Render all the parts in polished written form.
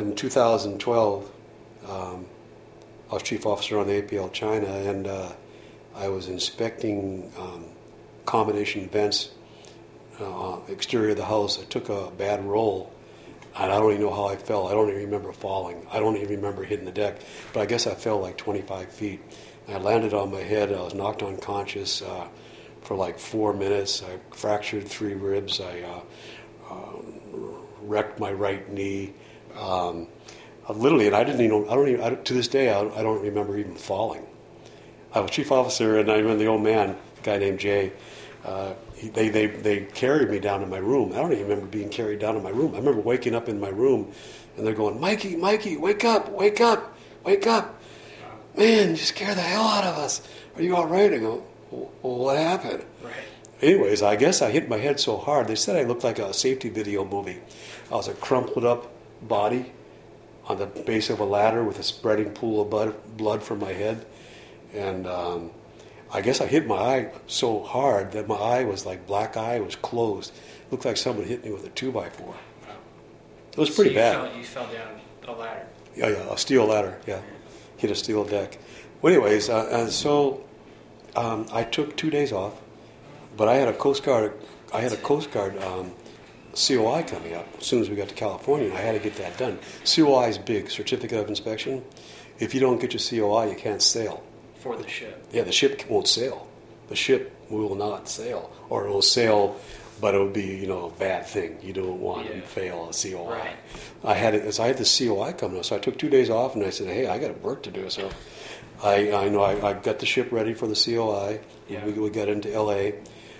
in 2012, I was chief officer on the APL China, and I was inspecting combination vents, exterior of the house. I took a bad roll, and I don't even know how I fell. I don't even remember falling. I don't even remember hitting the deck, but I guess I fell like 25 feet. I landed on my head. I was knocked unconscious for like 4 minutes. I fractured 3 ribs. I wrecked my right knee. Literally, and I didn't even, to this day, I don't remember even falling. I was chief officer, and I remember the old man, a guy named Jay, they carried me down to my room. I don't even remember being carried down to my room. I remember waking up in my room, and they're going, Mikey, wake up, wake up, wake up. Man, you scared the hell out of us. Are you all right? I go, well, what happened? Right. Anyways, I guess I hit my head so hard. They said I looked like a safety video movie. I was a crumpled up body on the base of a ladder with a spreading pool of blood from my head. And I guess I hit my eye so hard that my eye was like black eye, was closed. It looked like someone hit me with a 2x4. It was pretty bad. You fell down a ladder. Yeah, a steel ladder, yeah. Hit a steel deck. Well, anyways, so I took 2 days off, but I had a Coast Guard COI coming up as soon as we got to California, and I had to get that done. COI is big, Certificate of Inspection. If you don't get your COI, you can't sail. For the ship. Yeah, the ship won't sail. The ship will not sail. Or it will sail, but it will be, a bad thing. You don't want to fail a COI. Right. I had the COI coming up, so I took 2 days off, and I said, hey, I got work to do. So I got the ship ready for the COI. Yeah. We got into L.A.,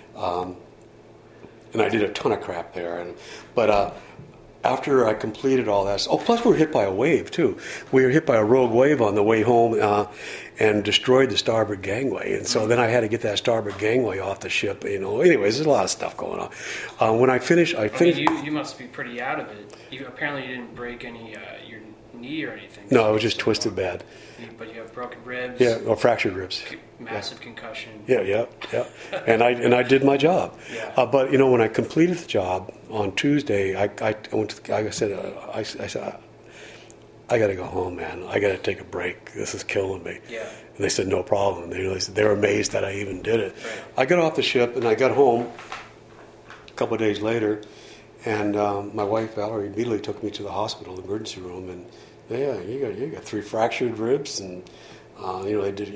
and I did a ton of crap there. But after I completed all that, plus we were hit by a wave too. We were hit by a rogue wave on the way home and destroyed the starboard gangway. And so then I had to get that starboard gangway off the ship. Anyways, there's a lot of stuff going on. When I finished, you must be pretty out of it. Apparently you didn't break any your knee or anything. No, I was just twisted bad. But you have broken ribs. Yeah, or fractured ribs. Massive concussion. Yeah. And I did my job. Yeah. But when I completed the job on Tuesday, I went to, like I said, I said, I got to go home, man. I got to take a break. This is killing me. Yeah. And they said, no problem. They were amazed that I even did it. Right. I got off the ship and I got home a couple of days later, and my wife Valerie immediately took me to the hospital, the emergency room, and you got 3 fractured ribs, and they did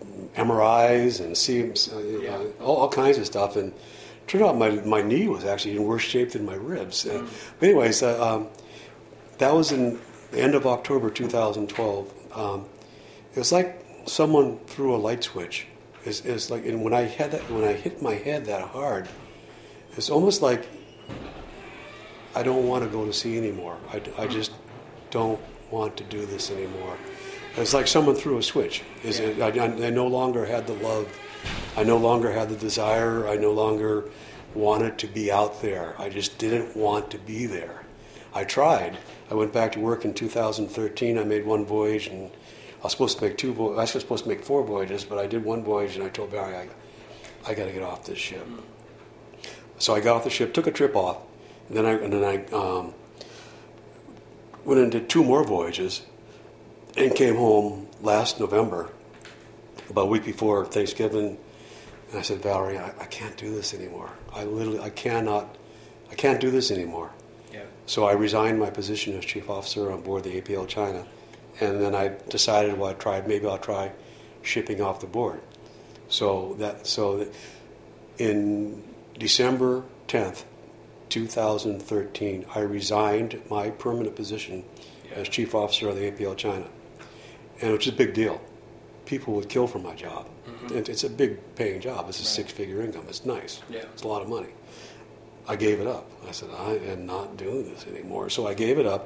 MRIs and all kinds of stuff, and it turned out my knee was actually in worse shape than my ribs. But anyways, that was in the end of October 2012. It was like someone threw a light switch. It's like, and when I hit my head that hard, it's almost like I don't want to go to sea anymore. I just don't want to do this anymore. It's like someone threw a switch. I no longer had the love. I no longer had the desire. I no longer wanted to be out there. I just didn't want to be there. I tried. I went back to work in 2013. I made 1 voyage, and I was supposed to make 2 voyages. I was supposed to make 4 voyages, but I did 1 voyage, and I told Barry, I got to get off this ship. So I got off the ship, took a trip off, and then I went and did 2 more voyages, and came home last November, about a week before Thanksgiving, and I said, Valerie, I can't do this anymore. I can't do this anymore. Yeah. So I resigned my position as chief officer on board the APL China, and then I decided, maybe I'll try shipping off the board. So in December 10th, 2013, I resigned my permanent position as chief officer of the APL China, and which is a big deal. People would kill for my job. Mm-hmm. It's a big paying job. It's a 6-figure income. It's nice. Yeah. It's a lot of money. I gave it up. I said, I am not doing this anymore. So I gave it up.